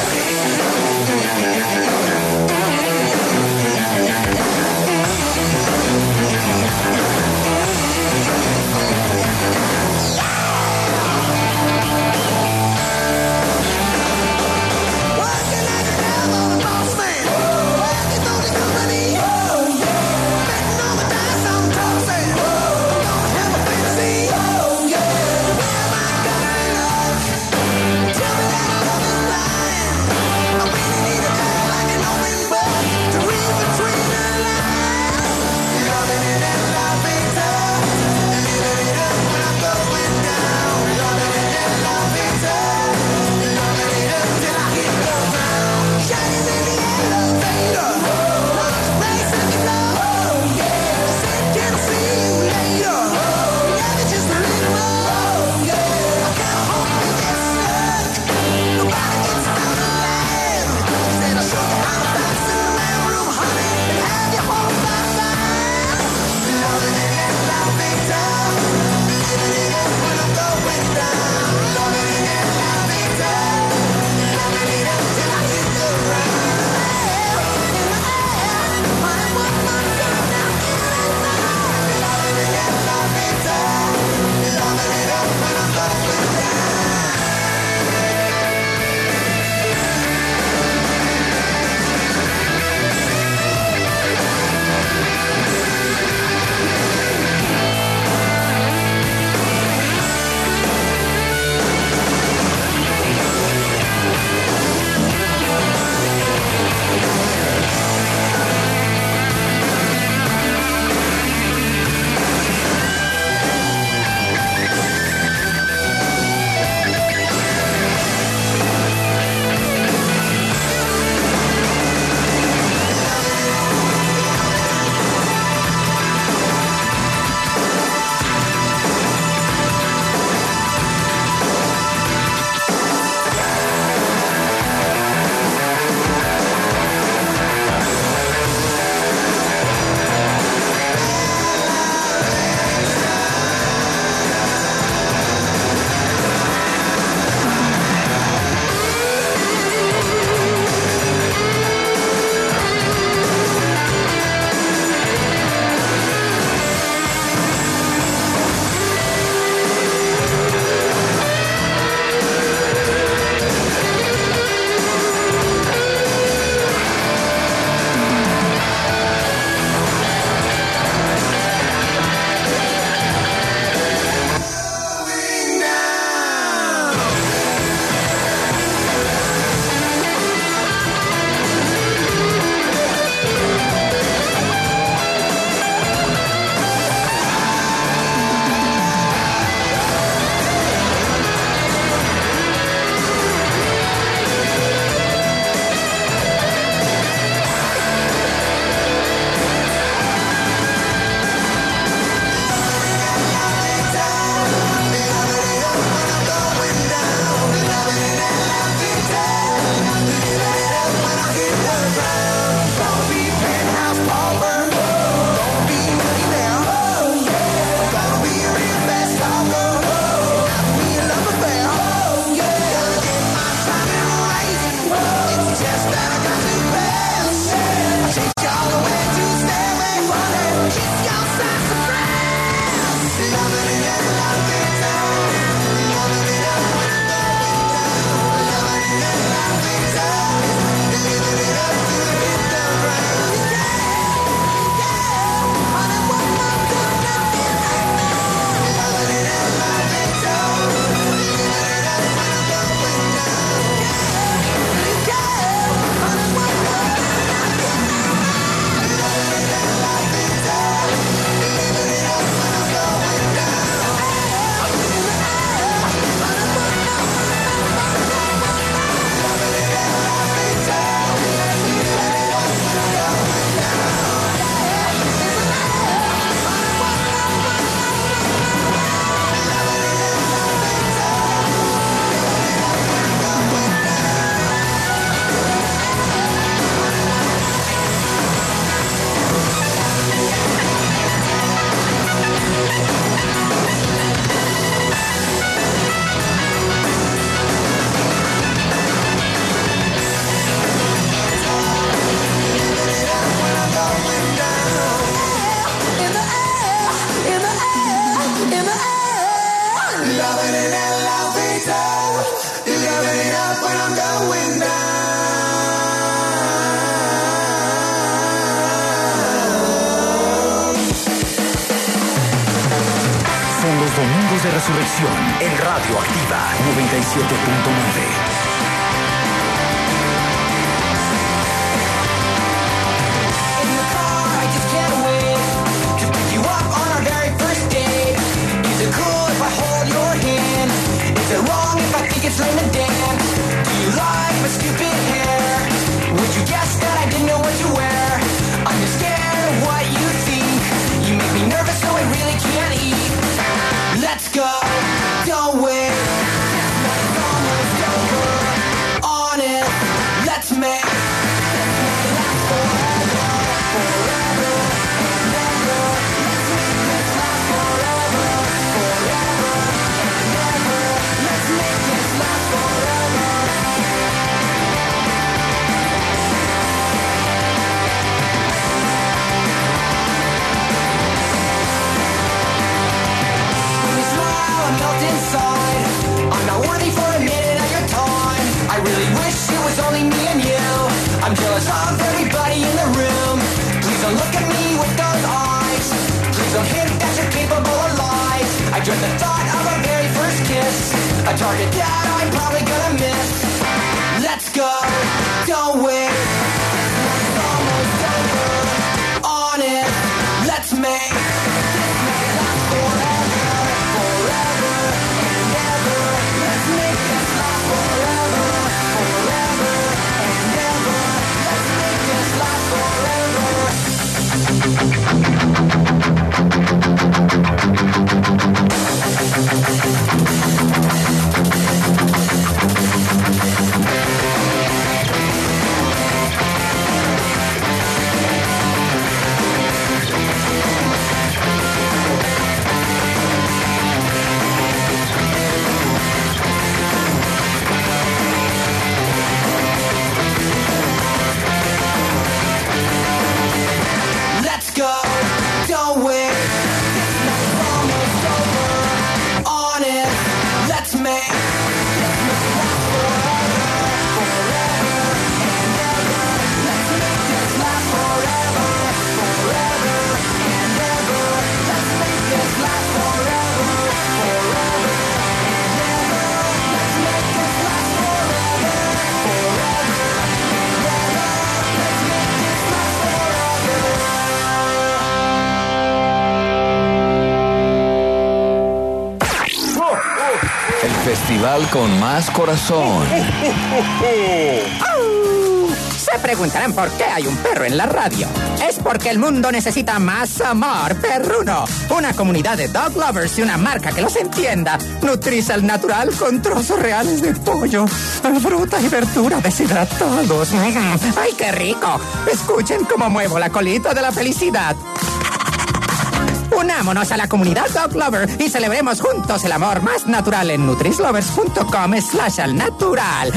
Tell me that resurrección en Radioactiva 97.9. Is it wrong if I think it's lame and damn? Do you like my stupid hair? Would you guess that I didn't know what to wear? I'm just scared of what you think. You make me nervous so I really can't eat. Let's go, don't wait. This night's almost over. On it, let's make this night last forever, forever and ever. Let's make this last forever, forever and ever. Let's make this last forever. When you smile, I melt inside. I'm not worthy for a minute of your time. I really wish it was only me and you. I'm jealous of everybody in the room. Please don't look at me with those eyes. Please don't hint that you're capable of lies. I dread the thought of our very first kiss. A target that I'm probably gonna miss. Let's go, don't wait. This night's almost over. On it, let's make this night last forever, forever and ever. Let's make this last forever, forever and ever. Let's make this last forever. Let's go, don't wait. This night's almost over. On it, let's make this night last forever, forever and ever. Let's make this last forever, forever and ever. Let's make this last forever, forever and ever. Let's make this last forever, forever and ever. Let's make this last forever. El festival con más corazón. Se preguntarán por qué hay un perro en la radio. Es porque el mundo necesita más amor perruno. Una comunidad de dog lovers y una marca que los entienda. Nutrizal natural con trozos reales de pollo, fruta y verdura deshidratados. ¡Ay, qué rico! Escuchen cómo muevo la colita de la felicidad. Unámonos a la comunidad Dog Lover y celebremos juntos el amor más natural en nutrislovers.com/alnatural.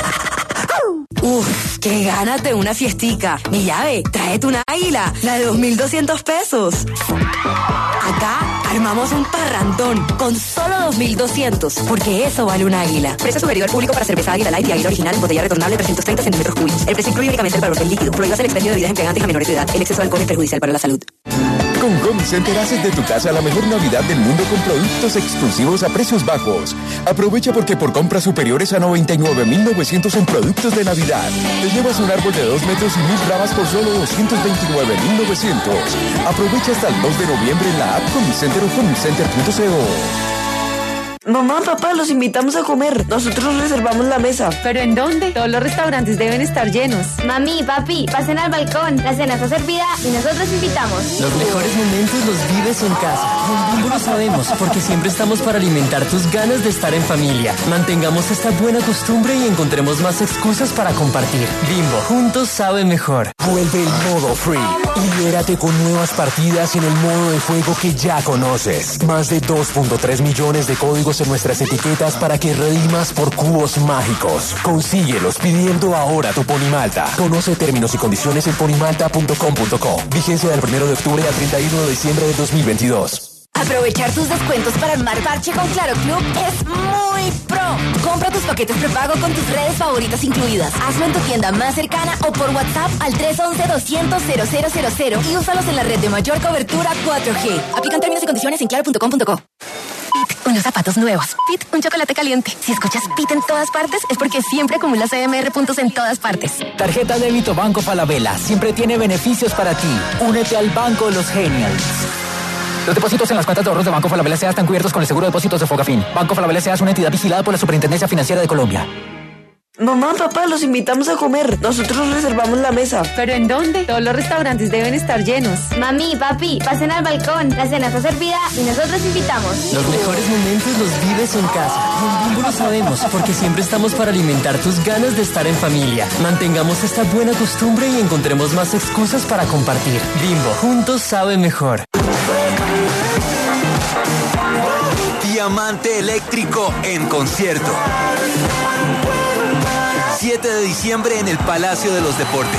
Uf, qué ganas de una fiestica. Mi llave, tráete una águila, la de 2.200 pesos. Acá armamos un parrandón con solo 2.200, porque eso vale un águila. Precio sugerido al público para cerveza Águila Light y Águila Original en botella retornable 330 centímetros cúbicos. El precio incluye únicamente el valor del líquido. Prohíbas el expendio de bebidas embriagantes a menores de edad. El exceso de alcohol es perjudicial para la salud. Con Home Center haces de tu casa la mejor Navidad del mundo con productos exclusivos a precios bajos. Aprovecha porque por compras superiores a 99.900 en productos de Navidad, te llevas un árbol de 2 metros y 1.000 ramas por solo 229.900. Aprovecha hasta el 2 de noviembre en la app Home Center o homecenter.co. Mamá, papá, los invitamos a comer. Nosotros reservamos la mesa. ¿Pero en dónde? Todos los restaurantes deben estar llenos. Mami, papi, pasen al balcón. La cena está servida y nosotros invitamos. Los mejores momentos los vives en casa. En Bimbo lo sabemos, porque siempre estamos para alimentar tus ganas de estar en familia. Mantengamos esta buena costumbre y encontremos más excusas para compartir. Bimbo, juntos sabe mejor. Vuelve el modo free y libérate con nuevas partidas en el modo de juego que ya conoces. Más de 2.3 millones de códigos en nuestras etiquetas para que redimas por cubos mágicos. Consíguelos pidiendo ahora tu Ponimalta. Conoce términos y condiciones en ponimalta.com.co. Vigencia del 1 de octubre al 31 de diciembre de 2022. Aprovechar tus descuentos para armar parche con Claro Club es muy pro. Compra tus paquetes prepago con tus redes favoritas incluidas. Hazlo en tu tienda más cercana o por WhatsApp al 311-200-0000 y úsalos en la red de mayor cobertura 4G. Aplican términos y condiciones en claro.com.co. unos zapatos nuevos. Pit, un chocolate caliente. Si escuchas Pit en todas partes, es porque siempre acumulas CMR puntos en todas partes. Tarjeta débito Banco Falabella siempre tiene beneficios para ti. Únete al Banco Los Genials. Los depósitos en las cuentas de ahorros de Banco Falabella S.A. están cubiertos con el seguro de depósitos de Fogafín. Banco Falabella S.A. es una entidad vigilada por la Superintendencia Financiera de Colombia. Mamá, papá, los invitamos a comer. Nosotros reservamos la mesa. ¿Pero en dónde? Todos los restaurantes deben estar llenos. Mami, papi, pasen al balcón. La cena está servida y nosotros invitamos. Los mejores momentos los vives en casa. Y en Bimbo lo sabemos, porque siempre estamos para alimentar tus ganas de estar en familia. Mantengamos esta buena costumbre y encontremos más excusas para compartir. Bimbo, juntos sabe mejor. Diamante Eléctrico en concierto. 7 de diciembre en el Palacio de los Deportes.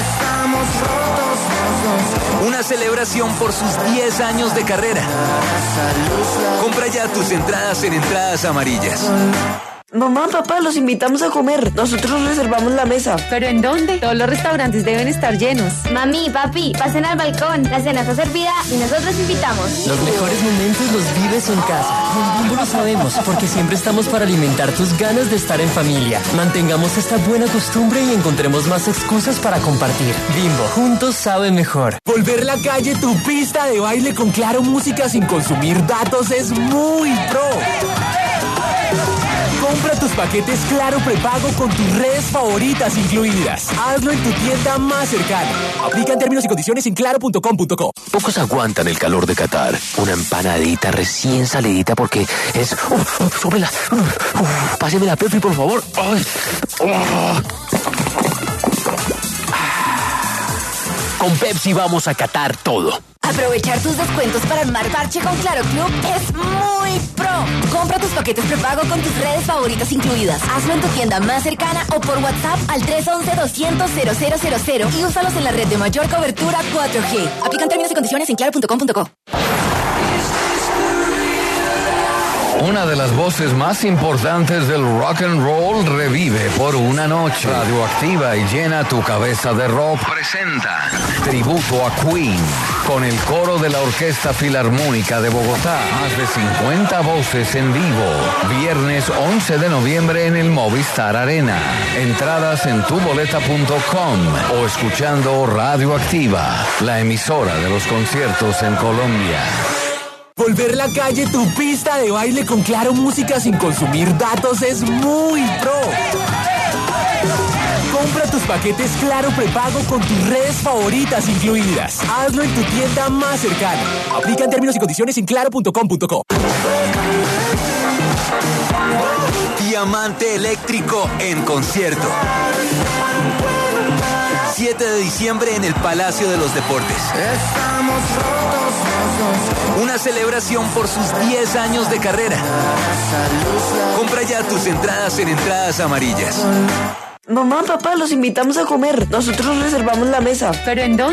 Una celebración por sus 10 años de carrera. Compra ya tus entradas en Entradas Amarillas. Mamá, papá, los invitamos a comer. Nosotros reservamos la mesa. ¿Pero en dónde? Todos los restaurantes deben estar llenos. Mami, papi, pasen al balcón. La cena está servida y nosotros invitamos. Los mejores momentos los vives en casa. Y en Bimbo lo sabemos, porque siempre estamos para alimentar tus ganas de estar en familia. Mantengamos esta buena costumbre y encontremos más excusas para compartir. Bimbo, juntos sabe mejor. Volver la calle tu pista de baile con Claro Música sin consumir datos es muy pro. Compra tus paquetes Claro prepago con tus redes favoritas incluidas. Hazlo en tu tienda más cercana. Aplican términos y condiciones en claro.com.co. Pocos aguantan el calor de Qatar. Una empanadita recién salidita porque es... súbela. Páseme la Pepsi, por favor. Con Pepsi vamos a Qatar todo. Aprovechar tus descuentos para armar parche con Claro Club es muy pro. Compra tus paquetes prepago con tus redes favoritas incluidas. Hazlo en tu tienda más cercana o por WhatsApp al 311-200-0000 y úsalos en la red de mayor cobertura 4G. Aplican términos y condiciones en claro.com.co. Una de las voces más importantes del rock and roll revive por una noche. Radioactiva y llena tu cabeza de rock. Presenta tributo a Queen con el coro de la Orquesta Filarmónica de Bogotá. Más de 50 voces en vivo. Viernes 11 de noviembre en el Movistar Arena. Entradas en tuboleta.com o escuchando Radioactiva, la emisora de los conciertos en Colombia. Volver la calle tu pista de baile con Claro Música sin consumir datos es muy pro. Compra tus paquetes Claro prepago con tus redes favoritas incluidas. Hazlo en tu tienda más cercana. Aplican términos y condiciones en claro.com.co. Diamante Eléctrico en concierto. 7 de diciembre en el Palacio de los Deportes. Una celebración por sus 10 años de carrera. Compra ya tus entradas en Entradas Amarillas. Mamá, papá, los invitamos a comer. Nosotros reservamos la mesa. ¿Pero en dónde?